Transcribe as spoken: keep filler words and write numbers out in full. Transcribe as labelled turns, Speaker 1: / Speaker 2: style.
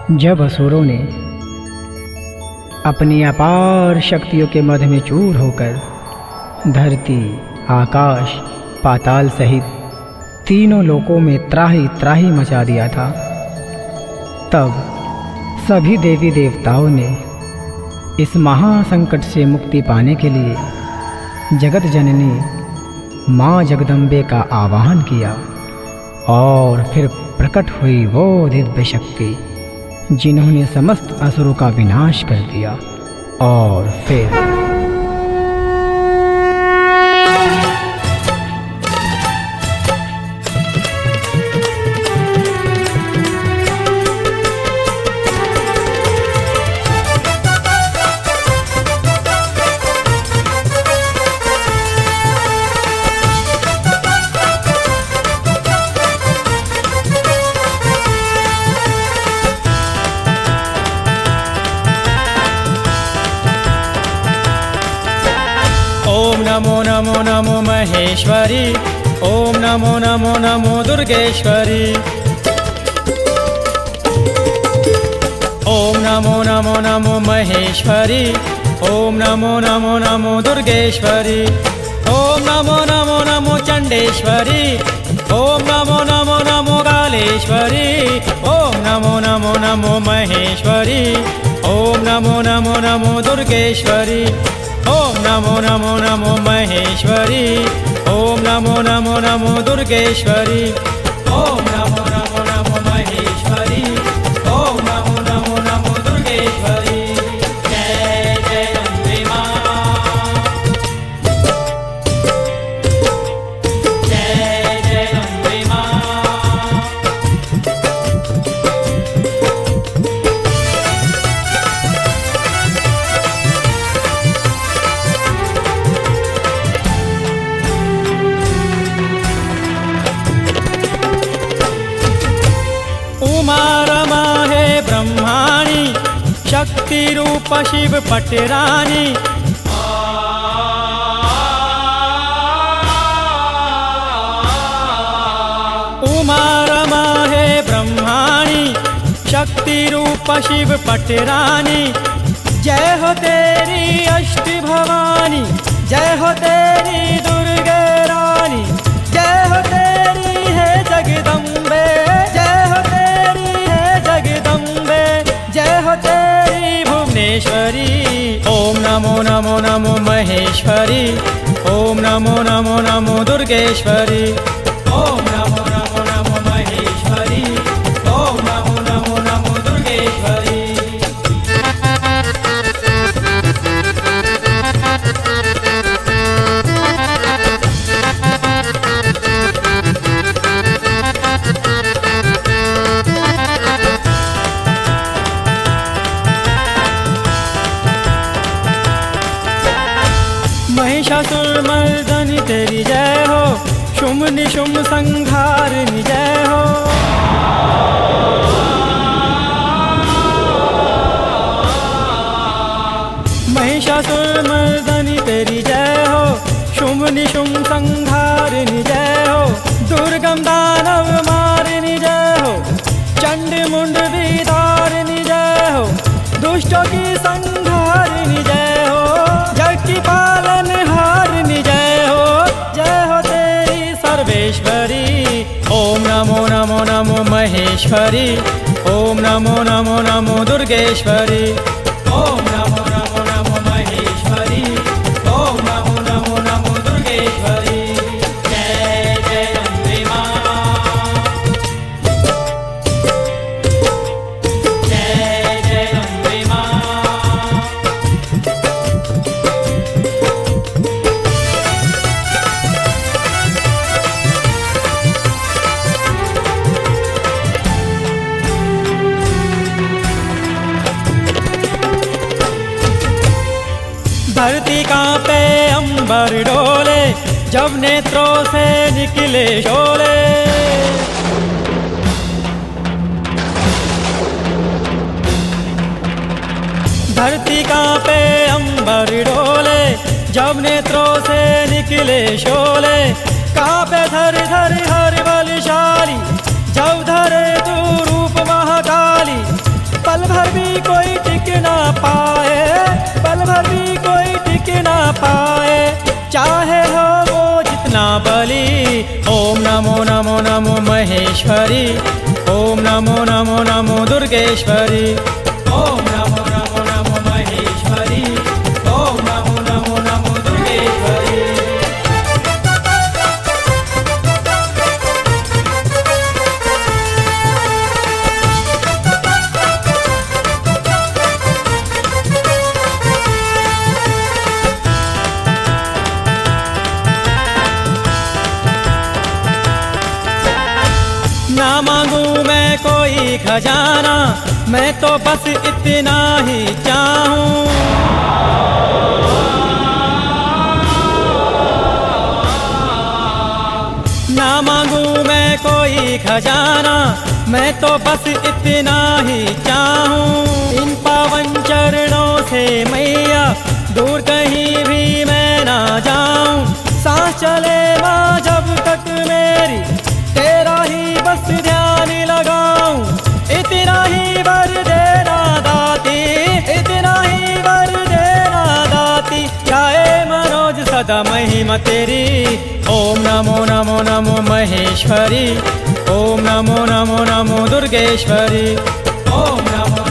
Speaker 1: जब असुरों ने अपनी अपार शक्तियों के मध्य में चूर होकर धरती, आकाश, पाताल सहित तीनों लोकों में त्राही त्राही मचा दिया था, तब सभी देवी देवताओं ने इस महासंकट से मुक्ति पाने के लिए जगत जननी माँ जगदम्बे का आवाहन किया और फिर प्रकट हुई वो दिव्य शक्ति जिन्होंने समस्त असुरों का विनाश कर दिया। और फिर
Speaker 2: ओम नमो नमो नमो महेश्वरी, ओम नमो नमो नमो दुर्गेश्वरी, ओम नमो नमो नमो महेश्वरी, ओम नमो नमो नमो दुर्गेश्वरी, ओम नमो नमो नमो चंडेश्वरी, ओम नमो नमो नमो कालेश्वरी, ओम नमो नमो नमो महेश्वरी, ओम नमो नमो नमो दुर्गेश्वरी, ओम नमो नमो नमो महेश्वरी, ओम नमो नमो नमो दुर्गेश्वरी, ओम नमो नमो नमो महेश्वरी, ओम नमो नमो नमो दुर्गेश्वरी। जय जय अम्बे मां, जय जय अम्बे मां। उमा रमा है ब्रह्माणी, शक्ति रूप शिव पटरानी। उमा रमा है ब्रह्माणी, शक्ति रूप शिव पटरानी। जय हो तेरी अष्ट भवानी, जय हो तेरी दुर्गे रानी, जय हो तेरी है जगदम्बे, जय हो तेरी है जगदम्बे, जय हो तेरी भुवनेश्वरी। ओम नमो नमो नमो महेश्वरी, ओम नमो नमो नमो दुर्गेश्वरी, ओम नमो नमो नमो महेश्वरी, ओम नमो नमो नमो दुर्गेश्वरी। महिषासुरमर्दनी तेरी जय हो, शुंभ निशुंभ संहारिणी जय हो। महिषासुरमर्दनी तेरी जय हो, शुंभ निशुंभ संहारिणी जय हो। दुर्गम दानव मारिणी जय हो, चंड मुंड विदारिणी जय हो। दुष्टों की संहारिणी जय हो, जग की पालन हारिणी जय हो, जय हो तेरी सर्वेश्वरी। ओम नमो नमो नमो महेश्वरी, ओम नमो नमो नमो दुर्गेश्वरी, ओम नमो नमो नमो महेश्वरी, ओम नमो नमो नमो दुर्गेश्वरी। जय जय अम्बे मां, जय जय अम्बे मां। धरती कांपे अंबर डोले, जब नेत्रों से निकले शोले। धरती कांपे अंबर डोले, जब नेत्रों से निकले शोले। कांपे धर धर हर बलशाली, जब धरे तू रूप महाकाली। भर भी कोई टिक ना पाए, पल भर भी कोई टिक ना पाए, चाहे हो वो जितना बली। ओम नमो नमो नमो महेश्वरी, ओम नमो नमो नमो दुर्गेश्वरी, ओम नमो नमो नमो महेश्वरी, ओम नमो नमो नमो दुर्गेश्वरी। ना मांगू मैं कोई खजाना, मैं तो बस इतना ही चाहूं। ना मांगू मैं कोई खजाना, मैं तो बस इतना ही चाहूं। इन पावन चरणों से मैया दूर कहीं भी मैं ना जाऊं। सांस चले माँ जब तक मेरी, तेरा ही बस ध्यान लगाऊं। इतना ही वर देना दाती, इतना ही वर देना दाती, जाए मनोज सदा महिमा तेरी। ओम नमो नमो नमो महेश्वरी, ओम नमो नमो नमो दुर्गेश्वरी, ओम नमो